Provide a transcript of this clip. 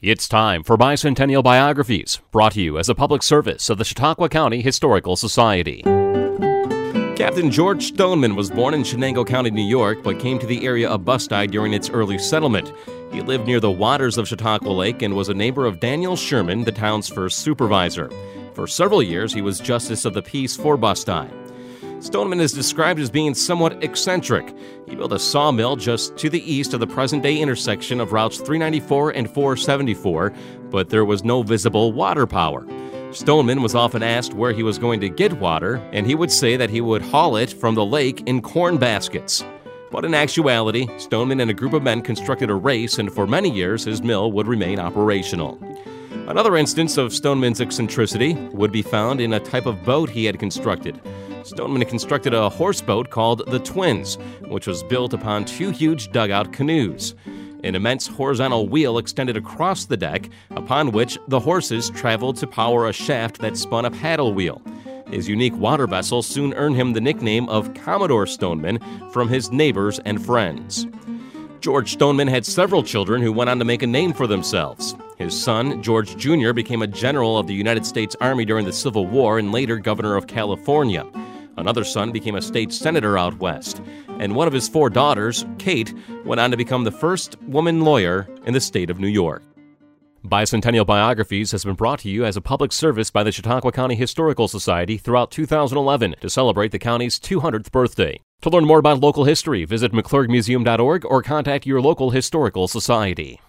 It's time for Bicentennial Biographies, brought to you as a public service of the Chautauqua County Historical Society. Captain George Stoneman was born in Chenango County, New York, but came to the area of Bustide during its early settlement. He lived near the waters of Chautauqua Lake and was a neighbor of Daniel Sherman, the town's first supervisor. For several years, he was Justice of the Peace for Bustide. Stoneman is described as being somewhat eccentric. He built a sawmill just to the east of the present-day intersection of routes 394 and 474, but there was no visible water power. Stoneman was often asked where he was going to get water, and he would say that he would haul it from the lake in corn baskets. But in actuality, Stoneman and a group of men constructed a race, and for many years his mill would remain operational. Another instance of Stoneman's eccentricity would be found in a type of boat he had constructed. Stoneman constructed a horse boat called the Twins, which was built upon two huge dugout canoes. An immense horizontal wheel extended across the deck, upon which the horses traveled to power a shaft that spun a paddle wheel. His unique water vessel soon earned him the nickname of Commodore Stoneman from his neighbors and friends. George Stoneman had several children who went on to make a name for themselves. His son, George Jr., became a general of the United States Army during the Civil War and later governor of California. Another son became a state senator out west. And one of his four daughters, Kate, went on to become the first woman lawyer in the state of New York. Bicentennial Biographies has been brought to you as a public service by the Chautauqua County Historical Society throughout 2011 to celebrate the county's 200th birthday. To learn more about local history, visit mcclurgmuseum.org or contact your local historical society.